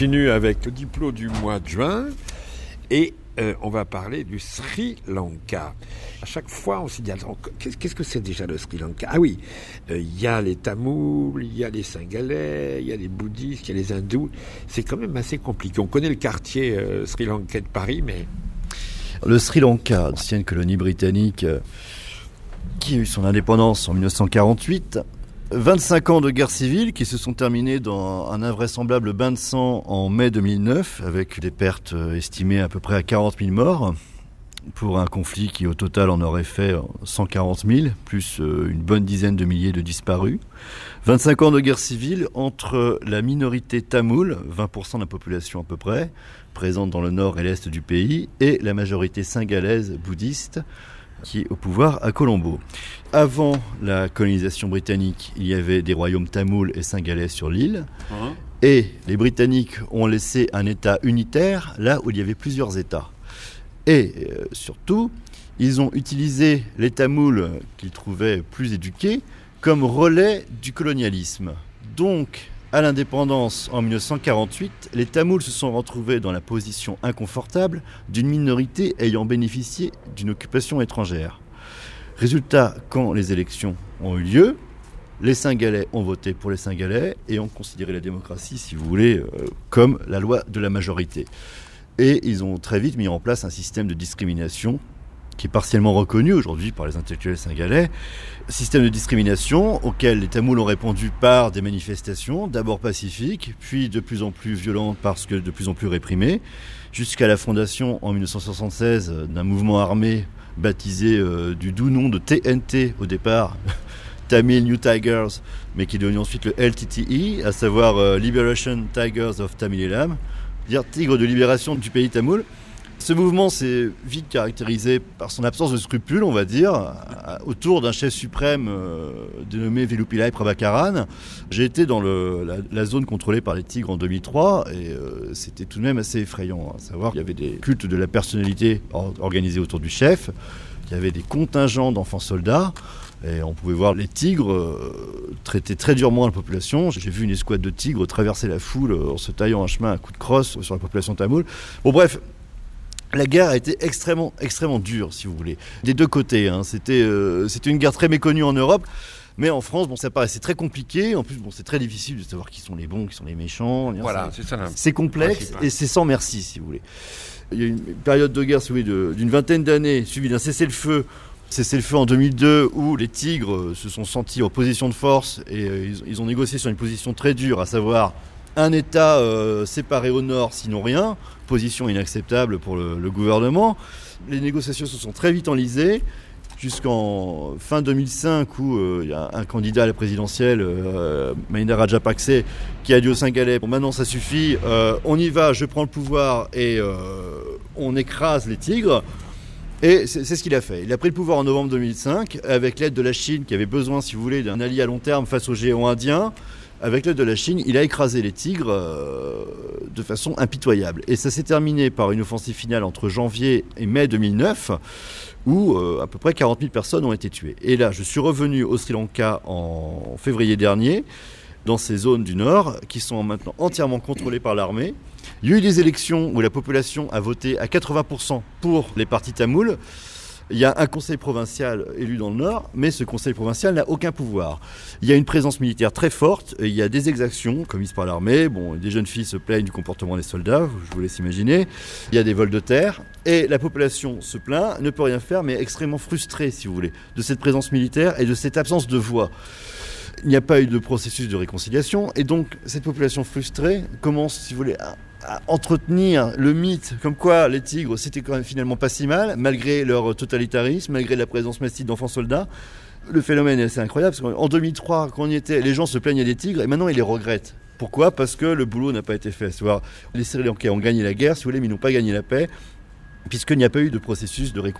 continue avec le diplôme du mois de juin et on va parler du Sri Lanka. À chaque fois, on se dit, alors, qu'est-ce que c'est déjà le Sri Lanka ? Ah oui, il y a les Tamouls, il y a les Singalais, il y a les bouddhistes, il y a les hindous. C'est quand même assez compliqué. On connaît le quartier Sri Lankais de Paris, mais... Le Sri Lanka, ancienne colonie britannique qui a eu son indépendance en 1948... 25 ans de guerre civile qui se sont terminés dans un invraisemblable bain de sang en mai 2009 avec des pertes estimées à peu près à 40 000 morts pour un conflit qui au total en aurait fait 140 000 plus une bonne dizaine de milliers de disparus. 25 ans de guerre civile entre la minorité tamoule, 20% de la population à peu près, présente dans le nord et l'est du pays, et la majorité singalaise bouddhiste qui est au pouvoir à Colombo. Avant la colonisation britannique, il y avait des royaumes tamouls et singalais sur l'île. Et les Britanniques ont laissé un État unitaire là où il y avait plusieurs États. Et surtout, ils ont utilisé les Tamouls qu'ils trouvaient plus éduqués comme relais du colonialisme. Donc, à l'indépendance en 1948, les Tamouls se sont retrouvés dans la position inconfortable d'une minorité ayant bénéficié d'une occupation étrangère. Résultat, quand les élections ont eu lieu, les Singalais ont voté pour les Singalais et ont considéré la démocratie, si vous voulez, comme la loi de la majorité. Et ils ont très vite mis en place un système de discrimination qui est partiellement reconnu aujourd'hui par les intellectuels singalais, système de discrimination auquel les Tamouls ont répondu par des manifestations, d'abord pacifiques, puis de plus en plus violentes parce que de plus en plus réprimées, jusqu'à la fondation en 1976 d'un mouvement armé baptisé du doux nom de TNT au départ, Tamil New Tigers, mais qui est devenu ensuite le LTTE, à savoir Liberation Tigers of Tamil Eelam, c'est-à-dire Tigres de libération du pays tamoul. Ce mouvement s'est vite caractérisé par son absence de scrupules, on va dire, autour d'un chef suprême dénommé Velupillai Prabhakaran. J'ai été dans la zone contrôlée par les Tigres en 2003 et c'était tout de même assez effrayant. À savoir qu'il y avait des cultes de la personnalité organisés autour du chef, il y avait des contingents d'enfants soldats et on pouvait voir les tigres traiter très durement la population. J'ai vu une escouade de tigres traverser la foule en se taillant un chemin à coups de crosse sur la population tamoule. Bon bref, la guerre a été extrêmement dure, si vous voulez, des deux côtés. C'était une guerre très méconnue en Europe, mais en France, ça paraissait très compliqué. En plus, c'est très difficile de savoir qui sont les bons, qui sont les méchants. Voilà, c'est ça. C'est complexe et c'est sans merci, si vous voulez. Il y a eu une période de guerre, si vous voulez, d'une vingtaine d'années, suivie d'un cessez-le-feu. Cessez-le-feu en 2002, où les Tigres se sont sentis en position de force et ils ont négocié sur une position très dure, à savoir un État séparé au nord, sinon rien, position inacceptable pour le gouvernement. Les négociations se sont très vite enlisées, jusqu'en fin 2005, où il y a un candidat à la présidentielle, Mahinda Rajapakse, qui a dit aux Singalais, bon maintenant ça suffit, on y va, je prends le pouvoir et on écrase les Tigres. Et c'est ce qu'il a fait. Il a pris le pouvoir en novembre 2005, avec l'aide de la Chine, qui avait besoin, si vous voulez, d'un allié à long terme face aux géants indiens. Avec l'aide de la Chine, il a écrasé les Tigres de façon impitoyable. Et ça s'est terminé par une offensive finale entre janvier et mai 2009, où à peu près 40 000 personnes ont été tuées. Et là, je suis revenu au Sri Lanka en février dernier, dans ces zones du nord, qui sont maintenant entièrement contrôlées par l'armée. Il y a eu des élections où la population a voté à 80% pour les partis tamouls. Il y a un conseil provincial élu dans le nord, mais ce conseil provincial n'a aucun pouvoir. Il y a une présence militaire très forte, et il y a des exactions commises par l'armée. Des jeunes filles se plaignent du comportement des soldats, je vous laisse imaginer. Il y a des vols de terre, et la population se plaint, ne peut rien faire, mais est extrêmement frustrée, si vous voulez, de cette présence militaire et de cette absence de voix. Il n'y a pas eu de processus de réconciliation, et donc cette population frustrée commence, si vous voulez, à entretenir le mythe comme quoi les Tigres c'était quand même finalement pas si mal, malgré leur totalitarisme, malgré la présence massive d'enfants soldats. Le phénomène est assez incroyable, parce qu'en 2003, quand on y était, les gens se plaignaient des Tigres, et maintenant ils les regrettent. Pourquoi ? Parce que le boulot n'a pas été fait. C'est-à-dire, les Sri Lankais ont gagné la guerre, si vous voulez, mais ils n'ont pas gagné la paix, puisqu'il n'y a pas eu de processus de réconciliation.